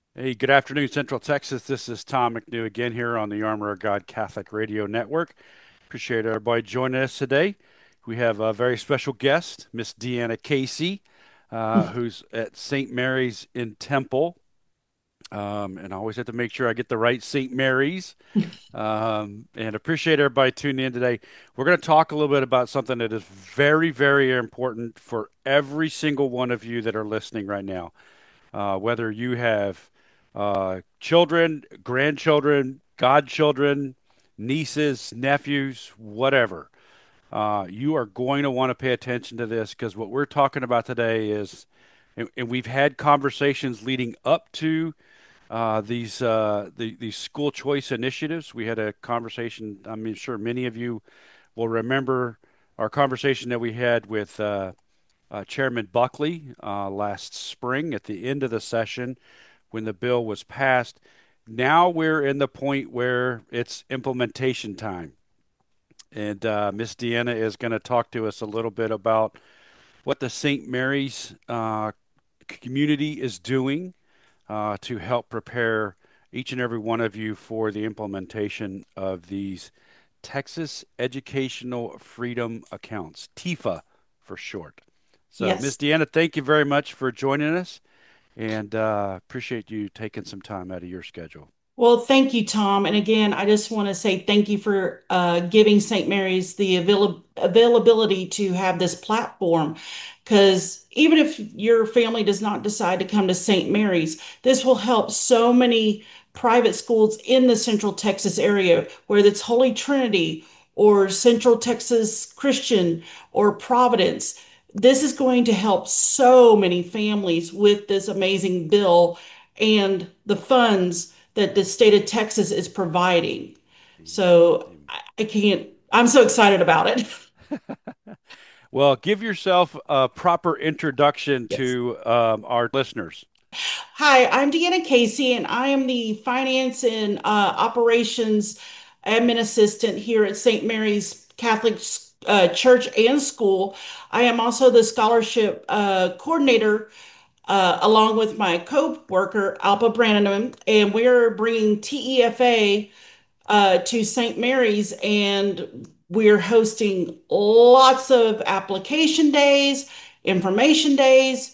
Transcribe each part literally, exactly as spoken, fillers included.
Hey, good afternoon, Central Texas. This is Tom McNew again here on the Armor of God Catholic Radio Network. Appreciate everybody joining us today. We have a very special guest, Miss Deanna Casey, uh, who's at Saint Mary's in Temple. Um, and I always have to make sure I get the right Saint Mary's. Um, and appreciate everybody tuning in today. We're going to talk a little bit about something that is very, very important for every single one of you that are listening right now, uh, whether you have uh, children, grandchildren, godchildren, nieces, nephews, whatever. Uh, you are going to want to pay attention to this because what we're talking about today is, and, and we've had conversations leading up to uh, these uh, the, these school choice initiatives. We had a conversation. I'm sure many of you will remember our conversation that we had with uh, uh, Chairman Buckley uh, last spring at the end of the session when the bill was passed. Now we're in the point where it's implementation time. And uh, Miss Deanna is going to talk to us a little bit about what the Saint Mary's uh, community is doing uh, to help prepare each and every one of you for the implementation of these Texas Educational Freedom Accounts, TIFA for short. So, Miss Yes. Deanna, thank you very much for joining us and uh, appreciate you taking some time out of your schedule. Well, thank you, Tom. And again, I just want to say thank you for uh, giving Saint Mary's the avail availability to have this platform. Because even if your family does not decide to come to Saint Mary's, this will help so many private schools in the Central Texas area, whether it's Holy Trinity or Central Texas Christian or Providence. This is going to help so many families with this amazing bill and the funds that the state of Texas is providing. Amen. So Amen. I, I can't, I'm so excited about it. Well, give yourself a proper introduction Yes. to um, our listeners. Hi, I'm Deanna Casey, and I am the finance and uh, operations admin assistant here at Saint Mary's Catholic uh, Church and School. I am also the scholarship uh, coordinator uh, along with my co-worker Alpa Brannaman, and we're bringing T E F A uh, to Saint Mary's, and we're hosting lots of application days, information days.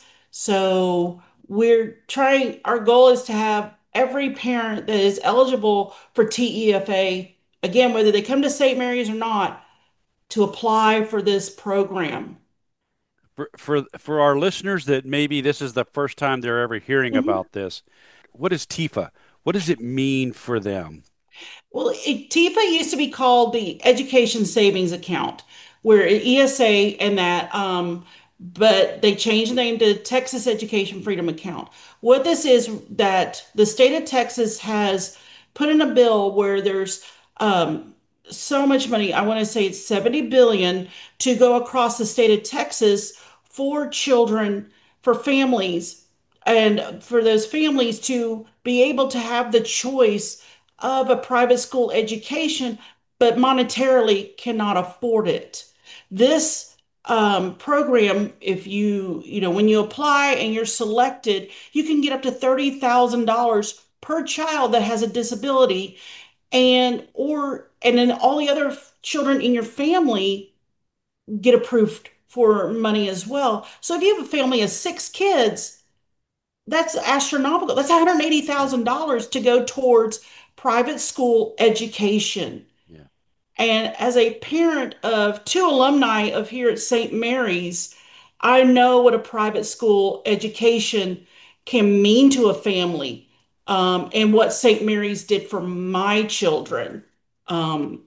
So we're trying, our goal is to have every parent that is eligible for T E F A, again, whether they come to Saint Mary's or not, to apply for this program. For, for for our listeners that maybe this is the first time they're ever hearing Mhm. about this, what is TIFA? What does it mean for them? Well, it, TIFA used to be called the Education Savings Account, where E S A and that, um, but they changed the name to Texas Education Freedom Account. What this is that the state of Texas has put in a bill where there's um, so much money. I want to say it's seventy billion to go across the state of Texas for children, for families, and for those families to be able to have the choice of a private school education, but monetarily cannot afford it. This um, program, if you, you know, when you apply and you're selected, you can get up to thirty thousand dollars per child that has a disability, and or and then all the other children in your family get approved for money as well. So if you have a family of six kids, that's astronomical. That's Yeah, one hundred eighty thousand dollars to go towards private school education. yeah. And as a parent of two alumni of here at Saint Mary's, I know what a private school education can mean to a family, um, and what Saint Mary's did for my children. Um,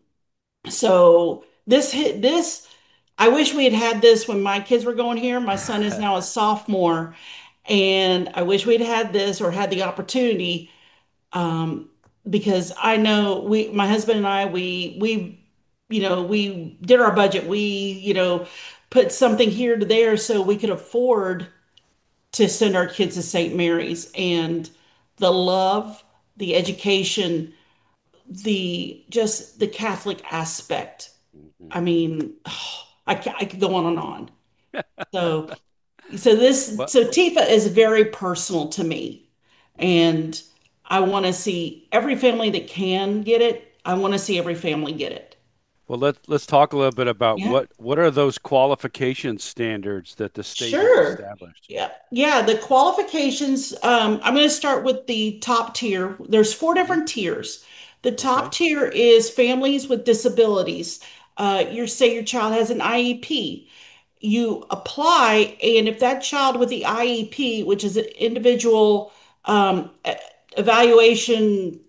so this hit this. I wish we had had this when my kids were going here. My son is now a sophomore, and I wish we'd had this or had the opportunity, um, because I know we, my husband and I, we, we, you know, we did our budget. We, you know, put something here to there so we could afford to send our kids to Saint Mary's. And the love, the education, the just the Catholic aspect. Mhm. I mean, I, ca- I could go on and on. So, so this, Well, so Tifa is very personal to me. And I want to see every family that can get it. I want to see every family get it. Well, let's let's talk a little bit about Yeah. what what are those qualification standards that the state has Sure. established? Yeah. Yeah. The qualifications, um, I'm going to start with the top tier. There's four Hmm. different tiers. The top Okay. tier is families with disabilities. Uh, you say your child has an I E P. You apply, and if that child with the I E P, which is an individual um, e- evaluation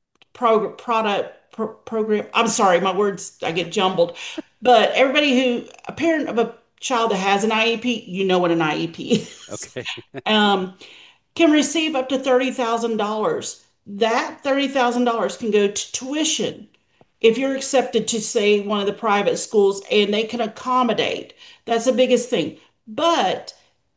prog product pro program. I'm sorry, my words, I get jumbled. But everybody who, a parent of a child that has an I E P, you know what an I E P is, Okay. um, can receive up to thirty thousand dollars. That thirty thousand dollars can go to tuition if you're accepted to, say, one of the private schools and they can accommodate. That's the biggest thing. But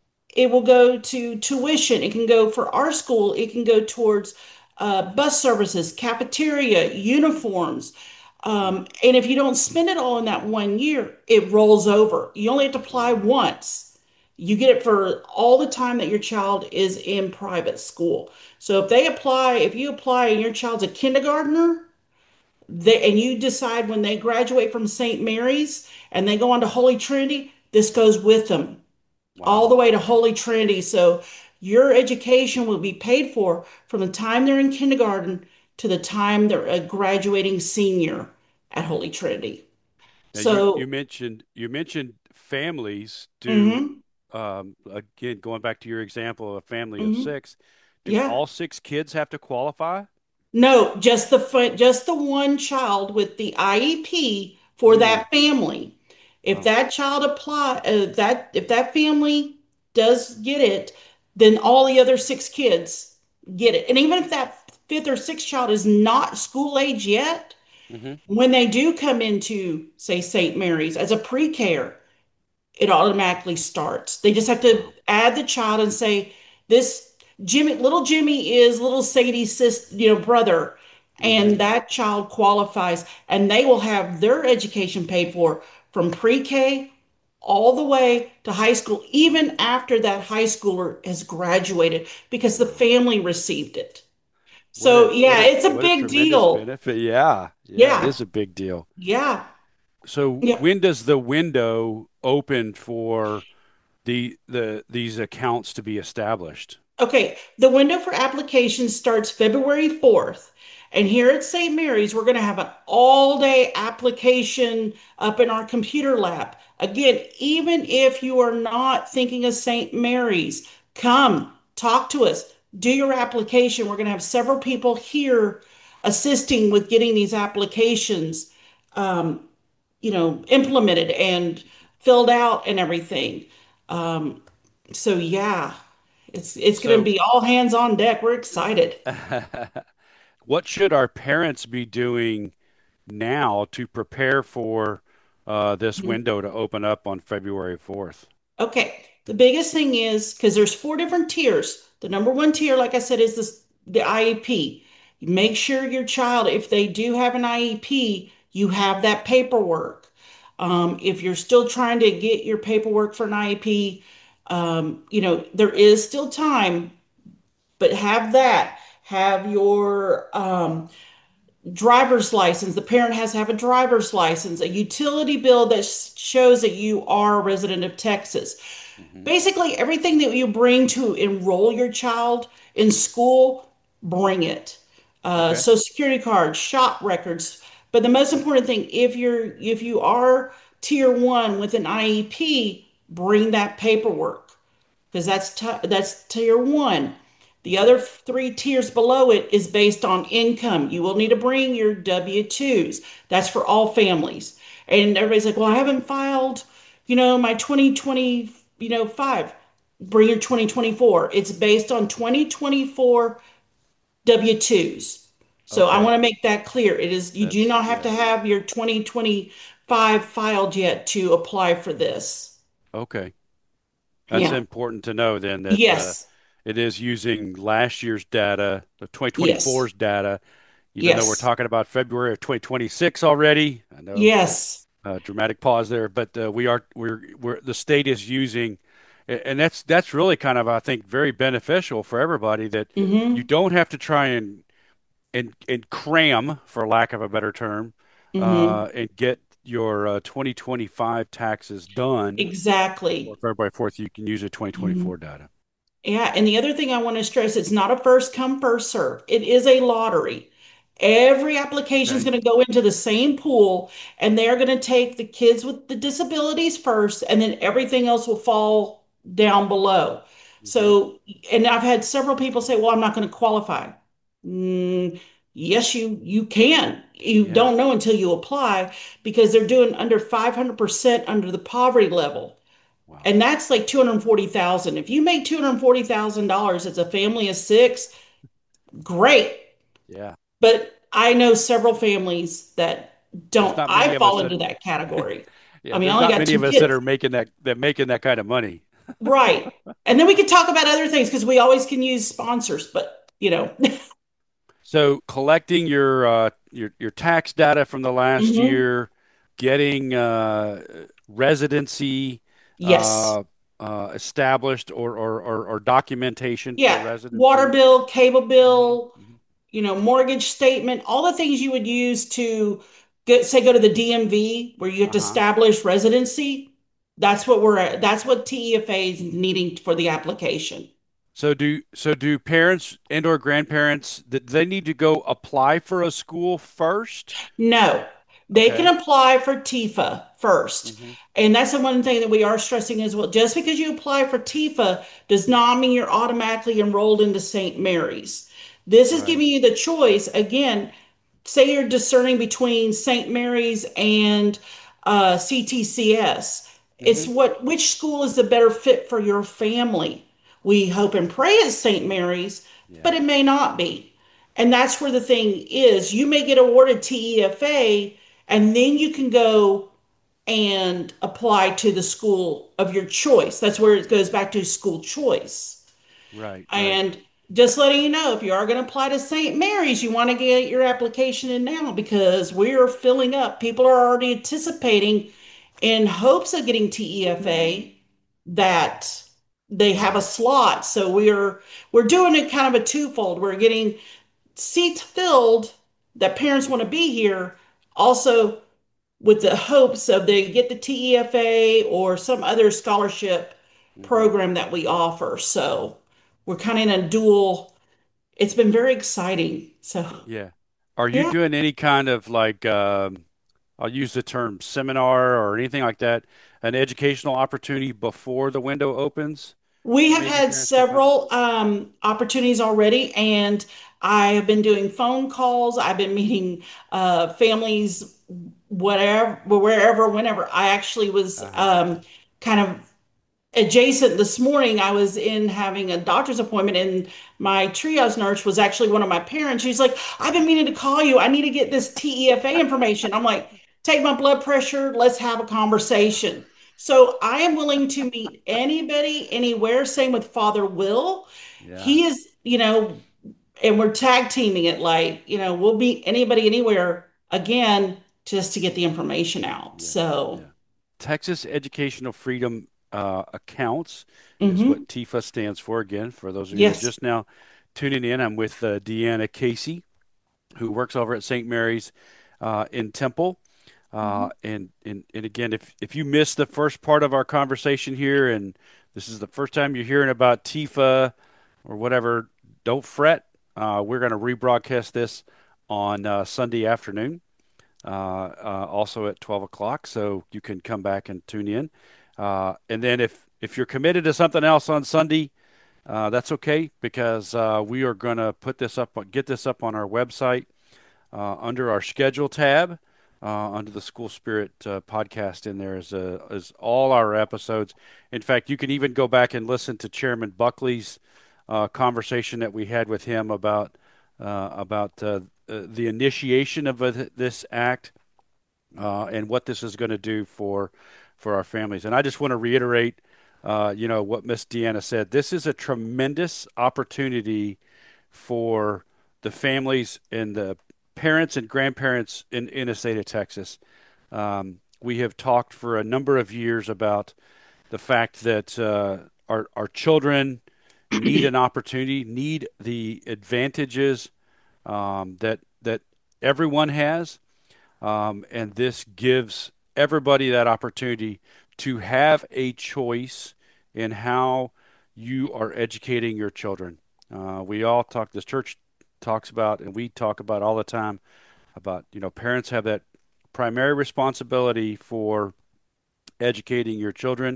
it will go to tuition. It can go for our school, it can go towards uh, bus services, cafeteria, uniforms. Um, Hmm. and if you don't spend it all in that one year, it rolls over. You only have to apply Wow. once. You get it for all the time that your child is in private school. So if they apply, if you apply and your child's a kindergartner, they, and you decide when they graduate from Saint Mary's and they go on to Holy Trinity, this goes with them all Wow. the way to Holy Trinity. So your education will be paid for from the time they're in kindergarten to the time they're a graduating senior at Holy Trinity. Now you you So, mentioned you mentioned families do mhm, um, again going back to your example of a family of mhm, six. Do yeah. all six kids have to qualify? No, just the fu- just the one child with the I E P for Mm, that family. If wow. that child apply uh, that if that family does get it, then all the other six kids get it. And even if that fifth or sixth child is not school age yet, Hmm. when they do come into, say, Saint Mary's as a pre-care, it automatically starts. They just have to Wow. add the child and say, this Jimmy, little Jimmy is little Sadie's sister, you know, brother, and Hmm. that child qualifies, and they will have their education paid for from pre-K all the way to high school, even after that high schooler has graduated, because the Wow. family received it. What So a what yeah, a it's a what a big tremendous deal. benefit. Yeah. Yeah, it Yeah, is a big deal. yeah, So yeah. when does the window open for the the these accounts to be established? Okay, the window for applications starts February fourth. And here at Saint Mary's, we're going to have an all-day application up in our computer lab. Again, even if you are not thinking of Saint Mary's, come talk to us. Do your application. We're going to have several people here assisting with getting these applications, um, you know, implemented and filled out and everything. Um, so yeah, it's it's going to So be all hands on deck. We're excited. what should our parents be doing now to prepare for uh, this Mhm. window to open up on February fourth? Okay. The biggest thing is because there's four different tiers. The number one tier, like I said, is this the I E P. Make sure your child, if they do have an I E P, you have that paperwork. Um, if you're still trying to get your paperwork for an I E P, um, you know, there is still time, but have that. Have your um, driver's license. The parent has to have a driver's license, a utility bill that shows that you are a resident of Texas. Hmm. Basically, everything that you bring to enroll your child in school, bring it. Uh, Okay. Social security cards, shop records. But the most important thing, if you're if you are tier one with an I E P, bring that paperwork because that's t that's tier one. The Hmm. other three tiers below it is based on income. You will need to bring your W twos. That's for all families. And everybody's like, well, I haven't filed, you know, my twenty twenty, you know, five. Bring your twenty twenty-four. It's based on twenty twenty-four W twos. So I Okay. want to make that clear. It is, you do That's not have to yeah. have your twenty twenty-five filed yet to apply for this. Okay. That's Yeah. important to know then that uh, Yes. it is using last year's data, the Yes. twenty twenty-four's data, even though we're Yes. talking about February of twenty twenty-six already. I know Yes. uh, dramatic pause there, but uh, we are we're we're the state is using and that's that's really kind of, I think, very beneficial for everybody that you Hmm. don't have to try and and and cram, for lack of a better term, Hmm. uh, and get your uh, twenty twenty-five taxes done before Exactly. February fourth. You can use your Mhm. twenty twenty-four data. Yeah, and the other thing I want to stress, it's not a first come, first serve. It is a lottery. Every application is Okay. going to go into the same pool, and they're going to take the kids with the disabilities first, and then everything else will fall down below. Hmm. So, and I've had several people say, "Well, I'm not going to qualify." Mm, yes, you you can. You Yeah. don't know until you apply because they're doing under five hundred percent under the poverty level. Wow. And that's like two hundred forty thousand. If you make two hundred forty thousand dollars as a family of six, great. Yeah. But I know several families that There's don't. not I many of us fall that into that category. I yeah, mean, I there's only not got many two of us that kids. are making that that making that kind of money. Right. And then we could talk about other things because we always can use sponsors, but you know. So collecting your uh, your your tax data from the last Hmm. year, getting uh, residency Yes. uh, uh, established or, or or or documentation for Yeah. Water residency. bill, cable Hmm. bill, Hmm. you know, mortgage statement, all the things you would use to get, say, go to the D M V where you have to Uh-huh. establish residency. That's what we're at. That's what T E F A is needing for the application. So do so do parents and or grandparents that they need to go apply for a school first? No, they can Okay. apply for TIFA first. Hmm. And that's the one thing that we are stressing as well. Just because you apply for TIFA does not mean you're automatically enrolled into Saint Mary's. This is Right. giving you the choice. Again, say you're discerning between Saint Mary's and uh, C T C S. It's Hmm. what which school is the better fit for your family. We hope and pray it's Saint Mary's, Yeah. but it may not be. And that's where the thing is. You may get awarded T E F A, and then you can go and apply to the school of your choice. That's where it goes back to school choice. Right. Right. And just letting you know, if you are going to apply to Saint Mary's, you want to get your application in now because we are filling up. People are already anticipating in hopes of getting T E F A that they have a Right. slot. So we're we're doing it kind of a twofold. We're getting seats filled that parents want to be here, also with the hopes of they get the T E F A or some other scholarship Hmm. program that we offer. So we're kind of in a dual, it's been very exciting. So Yeah. Are you yeah, doing any kind of like um, I'll use the term seminar or anything like that, an educational opportunity before the window opens we that have maybe had parents can come? several um, opportunities already, and I have been doing phone calls. I've been meeting uh, families, whatever, wherever, whenever. I actually was Uh-huh. um, kind of adjacent this morning. I was in having a doctor's appointment, and my triage nurse was actually one of my parents. She's like, I've been meaning to call you. I need to get this T E F A information. I'm like, take my blood pressure. Let's have a conversation. So I am willing to meet anybody, anywhere. Same with Father Will. Yeah. He is, you know, and we're tag teaming it like, you know, we'll meet anybody, anywhere again, just to get the information out. Yeah. So, Yeah. Texas Educational Freedom uh, Accounts is what mhm, T I F A stands for. Again, for those of you that are yes. just now tuning in, I'm with uh, Deanna Casey, who works over at Saint Mary's uh, in Temple. Uh, Mhm. and, and and again, if if you missed the first part of our conversation here, and this is the first time you're hearing about T I F A or whatever, don't fret. Uh, we're going to rebroadcast this on uh, Sunday afternoon, uh, uh, also at twelve o'clock, so you can come back and tune in. Uh, and then if if you're committed to something else on Sunday, uh, that's okay because uh, we are going to put this up, get this up on our website uh, under our schedule tab, uh, under the School Spirit uh, podcast. In there is, uh, is all our episodes. In fact, you can even go back and listen to Chairman Buckley's uh, conversation that we had with him about uh, about uh, uh, the initiation of uh, this act uh, and what this is going to do for for our families. And I just want to reiterate, uh, you know, what Miss Deanna said. This is a tremendous opportunity for the families and the parents and grandparents in, in the state of Texas. Um, we have talked for a number of years about the fact that uh, our our children need an opportunity, need the advantages um, that that everyone has, um, and this gives everybody that opportunity to have a choice in how you are educating your children. Uh, we all talk. This church talks about, and we talk about all the time about you know parents have that primary responsibility for educating your children.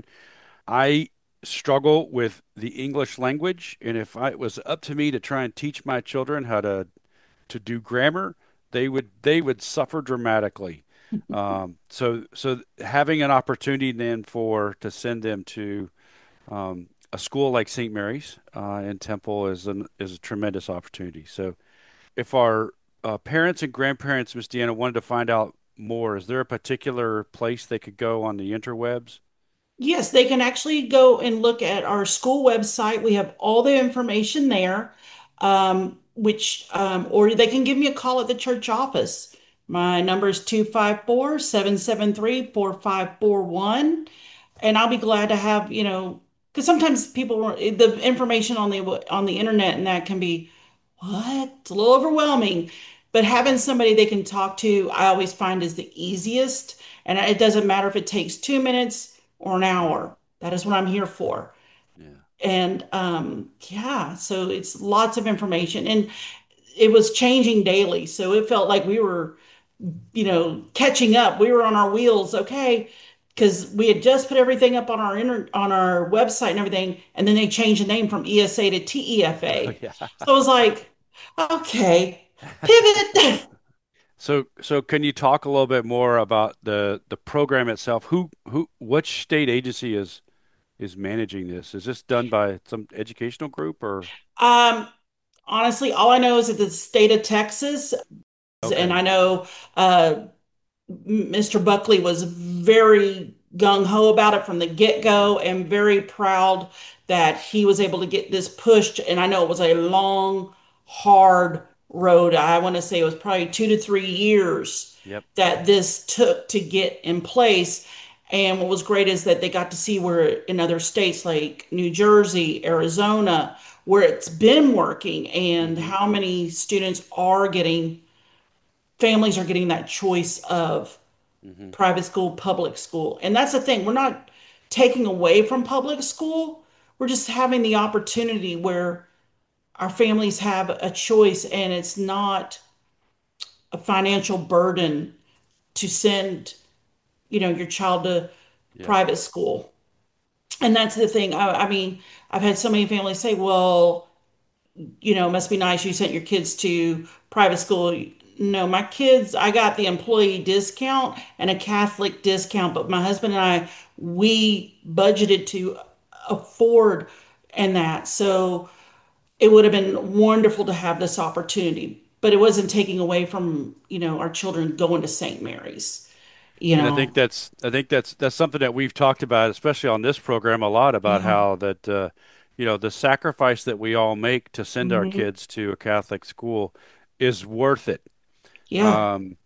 I struggle with the English language, and if I, it was up to me to try and teach my children how to to do grammar, they would they would suffer dramatically. Um, so so having an opportunity then for to send them to um, a school like Saint Mary's uh, in Temple is an is a tremendous opportunity. So if our uh, parents and grandparents, Miss Deanna, wanted to find out more, is there a particular place they could go on the interwebs? Yes, they can actually go and look at our school website. We have all the information there, um, which, um, or they can give me a call at the church office. My number is two five four, seven seven three, four five four one. And I'll be glad to have, you know, because sometimes people, the information on the on the internet and that can be, what? It's a little overwhelming. But having somebody they can talk to, I always find is the easiest. And it doesn't matter if it takes two minutes or an hour. That is what I'm here for. Yeah. And um, yeah, so it's lots of information. And it was changing daily. So it felt like we were, you know, catching up. We were on our wheels, okay, because we had just put everything up on our inter on our website and everything, and then they changed the name from E S A to Oh, T E F A. yeah. So I was like, okay, pivot. So, so can you talk a little bit more about the the program itself? Who who which state agency is is managing this? Is this done by some educational group or? Um, honestly, all I know is that the state of Texas, and Okay. I know uh, Mister Buckley was very gung ho about it from the Hmm. get-go and very proud that he was able to get this pushed. And I know it was a long, Hmm. hard road. I want to say it was probably two to three years Yep. that this took to get in place. And what was great is that they got to see where in other states like New Jersey, Arizona, where it's been working and Hmm. how many students are getting, families are getting that choice of Hmm. private school, public school. And that's the thing. We're not taking away from public school. We're just having the opportunity where our families have a choice and it's not a financial burden to send, you know, your child to Yeah. private school. And that's the thing. I, I mean, I've had so many families say, well, you know, it must be nice you sent your kids to private school. No, my kids, I got the employee discount and a Catholic discount, but my husband and I, we budgeted to afford and that. So it would have been wonderful to have this opportunity, but it wasn't taking away from, you know, our children going to Saint Mary's, you And I know. think that's I think that's that's something that we've talked about, especially on this program, a lot about Yeah. how that uh, you know the sacrifice that we all make to send our Hmm. kids to a Catholic school is worth it. Yeah. Um,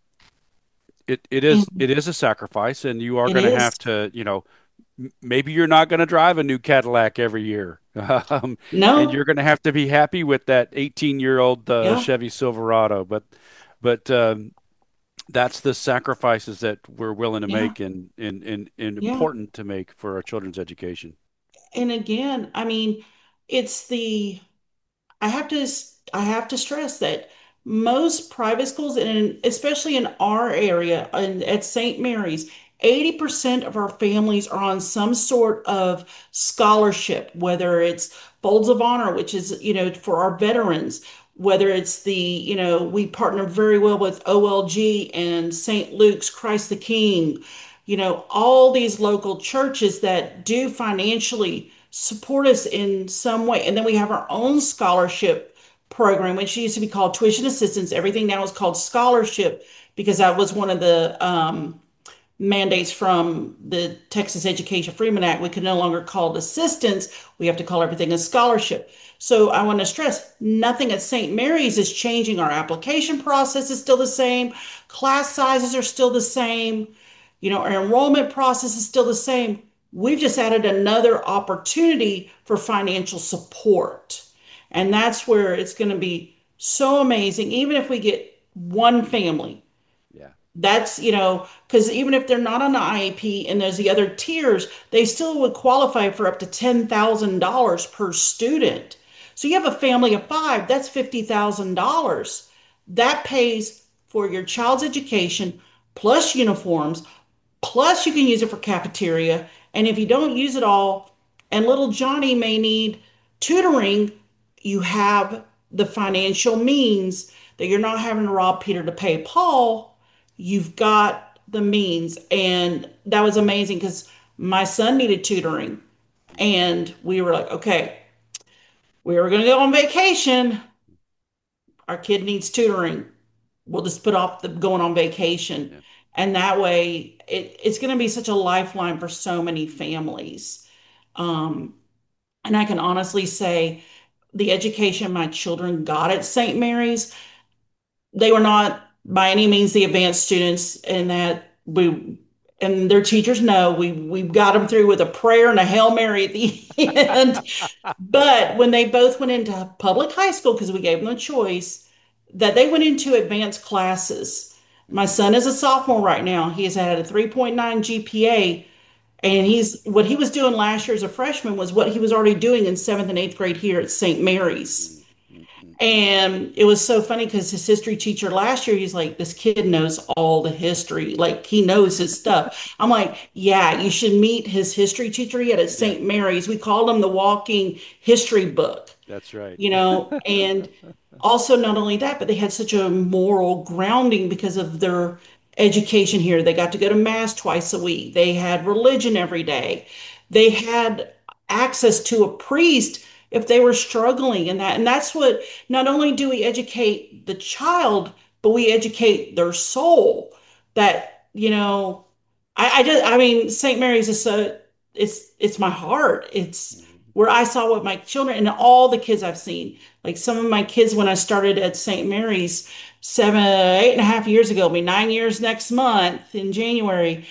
it it is And it is a sacrifice, and you are it going to have is. to you know m- maybe you're not going to drive a new Cadillac every year, um, and No. you're going to have to be happy with that eighteen year old uh, Yeah. Chevy Silverado, but but um, that's the sacrifices that we're willing to Yeah. make and, and, and, and Yeah. important to make for our children's education. And again, I mean, it's the I have to I have to stress that most private schools, and especially in our area and at Saint Mary's, eighty percent of our families are on some sort of scholarship, whether it's Folds of Honor, which is, you know, for our veterans, whether it's the, you know, we partner very well with O L G and Saint Luke's Christ the King, you know, all these local churches that do financially support us in some way. And then we have our own scholarship program, which used to be called tuition assistance. Everything now is called scholarship because that was one of the um, mandates from the Texas Education Freedom Act. We can no longer call it assistance. We have to call everything a scholarship. So I want to stress nothing at Saint Mary's is changing. Our application process is still the same. Class sizes are still the same. You know, our enrollment process is still the same. We've just added another opportunity for financial support. And that's where it's going to be so amazing. Even if we get one family, Yeah. that's, you know, because even if they're not on the I E P and there's the other tiers, they still would qualify for up to ten thousand dollars per student. So you have a family of five, that's fifty thousand dollars. That pays for your child's education plus uniforms, plus you can use it for cafeteria. And if you don't use it all, and little Johnny may need tutoring, you have the financial means that you're not having to rob Peter to pay Paul. You've got the means. And that was amazing because my son needed tutoring. Hmm. And we were like, okay, we were going to go on vacation. Our kid needs tutoring. We'll just put off the going on vacation. Yeah. And that way, it, it's going to be such a lifeline for so many families. Um, and I can honestly say the education my children got at Saint Mary's, they were not by any means the advanced students, and that we and their teachers know we we got them through with a prayer and a Hail Mary at the end. But when they both went into public high school, because we gave them a choice, that they went into advanced classes. My Hmm. son is a sophomore right now. He has had a three point nine G P A, and Wow. he's what he was doing last year as a freshman was what he was already doing in seventh and eighth grade here at Saint Mary's. Mm, mm, mm, mm. And it was so funny because his history teacher last year, he's like, this kid knows all the history. Like he knows his stuff. I'm like, yeah, you should meet his history teacher. He had at Yeah, Saint Mary's. We called him the walking history book, that's right. you know, and also not only that, but they had such a moral grounding because of their education here. They got to go to mass twice a week. They had religion every day. They had access to a priest if they were struggling in that. And that's what not only do we educate the child, but we educate their soul that, you know, I, I just, I mean, Saint Mary's is so, it's, it's my heart. It's Mhm. where I saw what my children and all the kids I've seen, like some of my kids when I started at Saint Mary's seven, eight and a half years ago, it'll be nine years next month in January.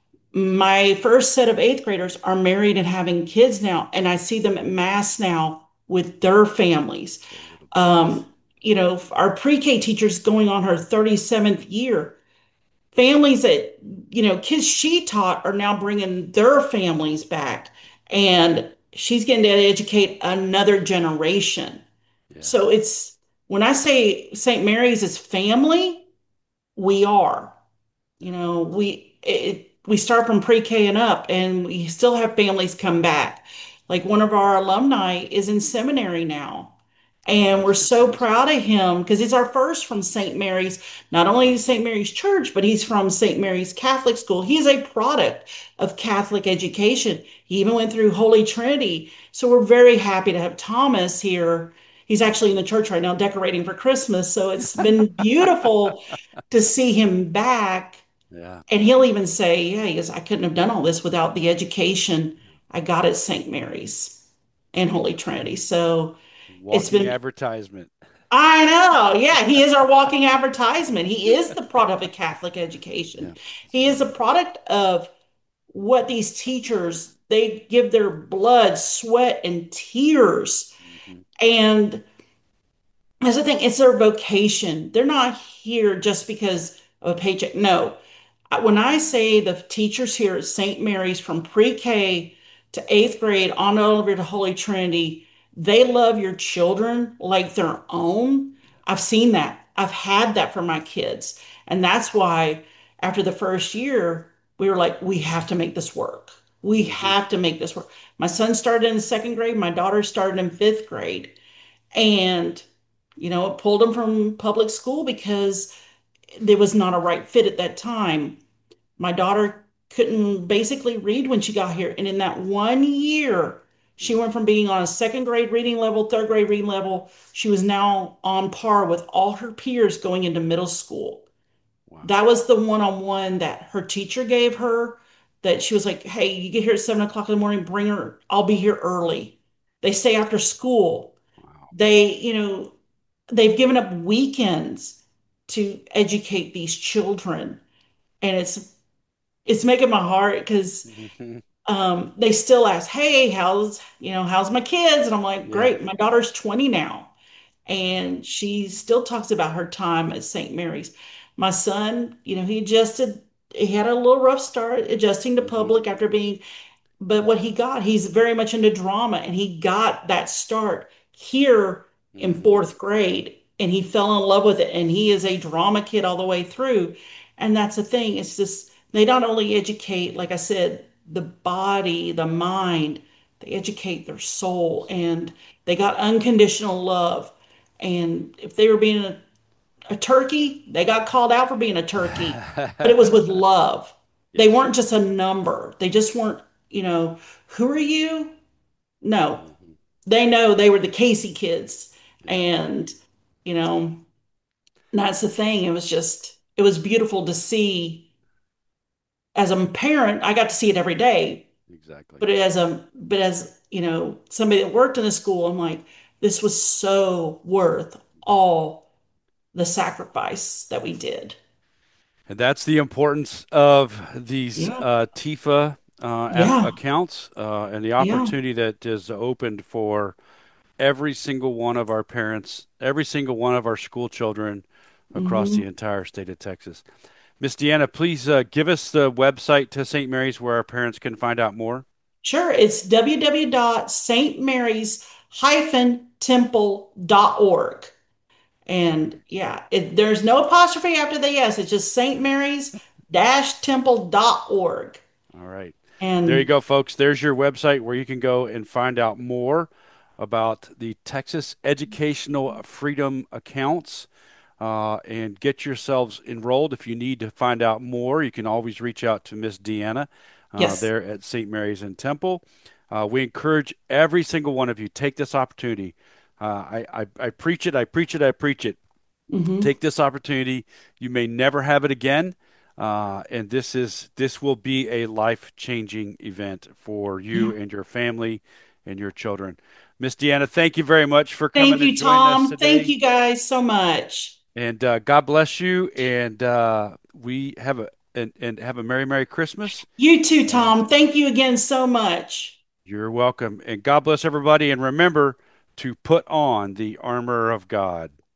My first set of eighth graders are married and having kids now, and I see them at mass now with their families. Their little Um, babies. you know, our pre-K teacher's going on her thirty-seventh year. Families that, you know, kids she taught are now bringing their families back, and she's getting to educate another generation. Yeah. So it's when I say Saint Mary's is family, we are. You know, we it, we start from pre-K and up, and we still have families come back. Like one of our alumni is in seminary now. Oh, And we're that's so fantastic. proud of him because he's our first from Saint Mary's, not only Saint Mary's Church, but he's from Saint Mary's Catholic School. He's a product of Catholic education. He even went through Holy Trinity. So we're very happy to have Thomas here. He's actually in the church right now decorating for Christmas. So it's been beautiful to see him back. Yeah. And he'll even say, yeah, he goes, I couldn't have done all this without the education I got at Saint Mary's and Holy Trinity. So it's Walking been, advertisement. I know. Yeah, he is our walking advertisement. He is the product of Catholic education. Yeah, it's He is a wonderful. product of what these teachers, they give their blood, sweat, and tears. Hmm. And that's the thing, it's their vocation. They're not here just because of a paycheck. No, when I say the teachers here at Saint Mary's from pre-K to eighth grade on over to Holy Trinity, they love your children like their own. Yeah. I've seen that. I've had that for my kids. And that's why after the first year, we were like, we have to make this work. We Hmm. have to make this work. My son started in second grade, my daughter started in fifth grade. And, you know, it pulled them from public school because there was not a right fit at that time. My daughter couldn't basically read when she got here. And in that one year, she went from being on a second grade reading level, third grade reading level. She was now on par with all her peers going into middle school. Wow. That was the one on one that her teacher gave her. That she was like, hey, you get here at seven o'clock in the morning, bring her, I'll be here early. They stay after school. Wow. They, you know, they've given up weekends to educate these children. And it's it's making my heart because Hmm. um, they still ask, "Hey, how's you know how's my kids?" And I'm like, Yeah. "Great, my daughter's twenty now." And she still talks about her time at Saint Mary's. My son, you know, he adjusted, he had a little rough start adjusting to Hmm. public after being, but what he got, he's very much into drama and he got that start here in Hmm. fourth grade and he fell in love with it. And he is a drama kid all the way through. And that's the thing. It's just, they not only educate, like I said, the body, the mind, they educate their soul and they got unconditional love. And if they were being a, a turkey, they got called out for being a turkey, but it was with love. They Yes. weren't just a number. They just weren't, you know, who are you? No, Hmm. they know they were the Casey kids. Yeah. And, you know, that's the thing. It was just, it was beautiful to see as a parent. I got to see it every day, Exactly. but as a, but as, you know, somebody that worked in the school, I'm like, this was so worth all the sacrifice that we did. And that's the importance of these Yeah. uh, Tifa uh, am- Yeah. accounts uh, and the Yeah. opportunity that is opened for every single one of our parents, every single one of our school children across the Hmm. entire state of Texas. Miss Deanna, please uh, give us the website to Saint Mary's where our parents can find out more. Sure. It's w w w dot st marys temple dot org. And yeah, it, there's no apostrophe after the S. It's just st marys temple dot org. All right. There you And go, folks. There's your website where you can go and find out more about the Texas Educational Freedom Accounts uh, and get yourselves enrolled. If you need to find out more, you can always reach out to Miss Deanna uh, yes. there at Saint Mary's in Temple. Uh, we encourage every single one of you take this opportunity. Uh, I, I, I preach it, I preach it, I preach it. Hmm. Take this opportunity. You may never have it again. Uh, and this is this will be a life-changing event for you Yeah. and your family and your children. Miss Deanna, thank you very much for Thank coming and you, joining us Tom. Thank today. you guys so much. And uh, God bless you. And uh, we have a and, and have a merry, merry Christmas. You too, And Tom. Thank you again so much. you're welcome. And God bless everybody. And remember to put on the armor of God.